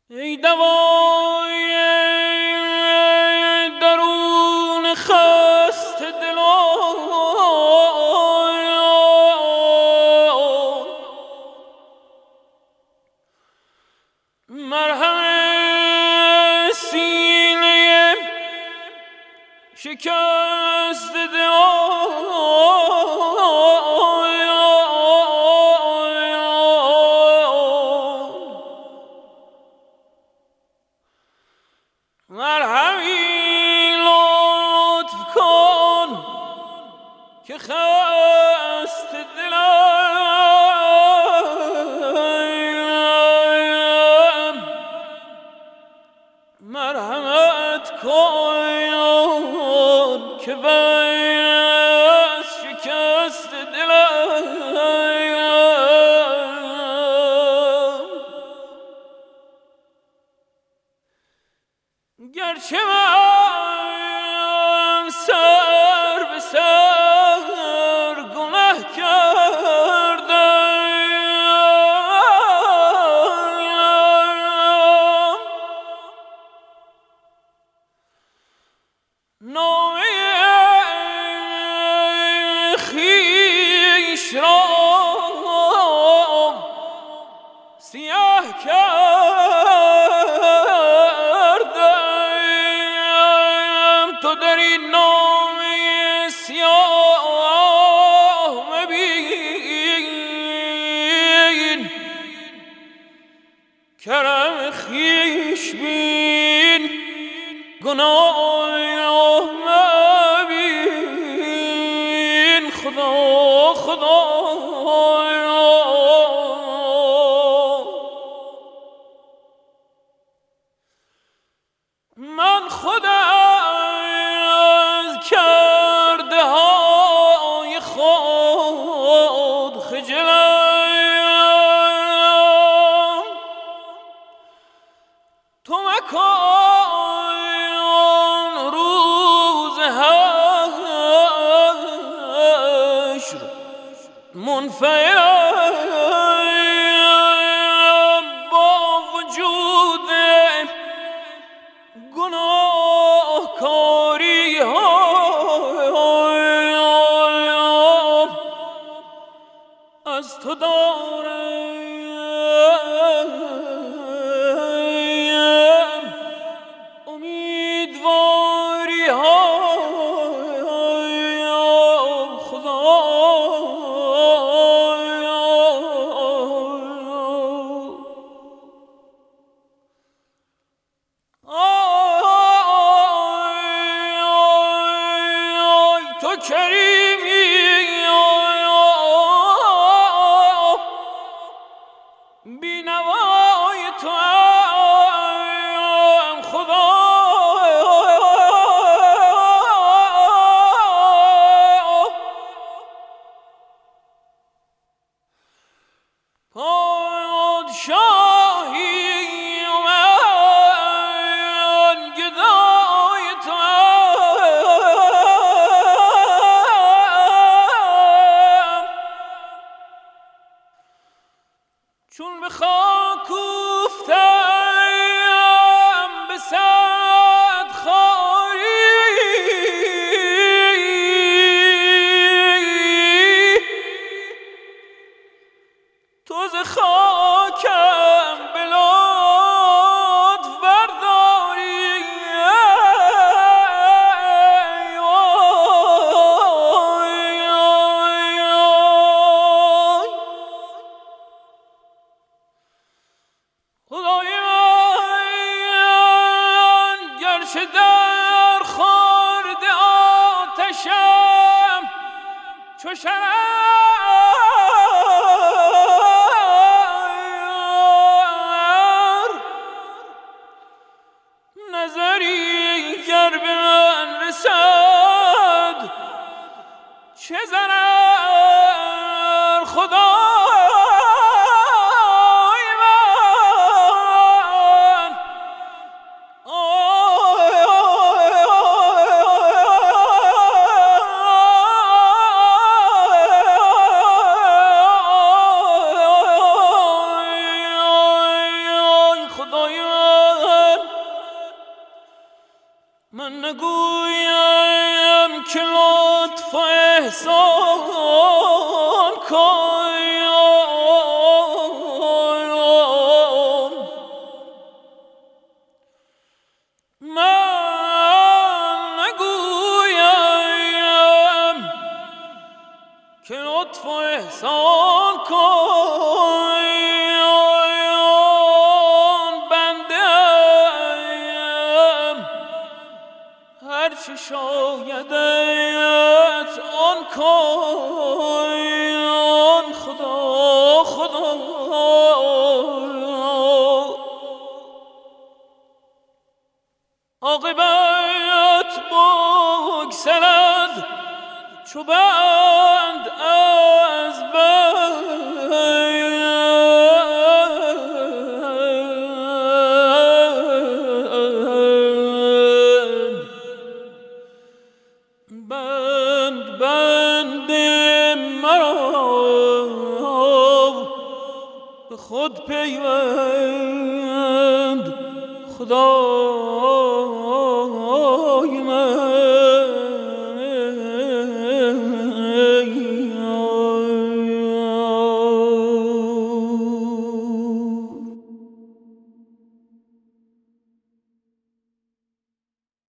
ای دوای درون خسته دلان، مرهم سینه شکسته دلان، مرهمی لطف کن که خسته دلم، مرحمت کن که بس شکسته دلم. گرچه من سر به سر گناه کردم، نامه خویش را سیاه کردم. تو در این نامه سیاه مبین، کرم خویش بین، گناه مبین. خدا خدایا، من خودم کرده های خود خجلم، تو مکن روز حشر منفعلم، با وجود گناهکاری ها از تو دارم امیدواری ها. تو کریمی بینوای تو هم خدا، پادشاهی و من گدای تو هم، چون به خاک اوفتم به صد خواری، تو ز خاکم به لطف برداری. خدای من گرچه در خورد آتشم چو شرر، نظری گر به من رسد چه ضرر. خدای من خدای من من نگویم که لطف و احسان کن، من نگویم که لطف و احسان کن، بنده‌ام هرچی شایدت آن کن، خدا خدا. عاقبت بگسلد چو بند از بند، بند بند مرا به خود پیوند، خدا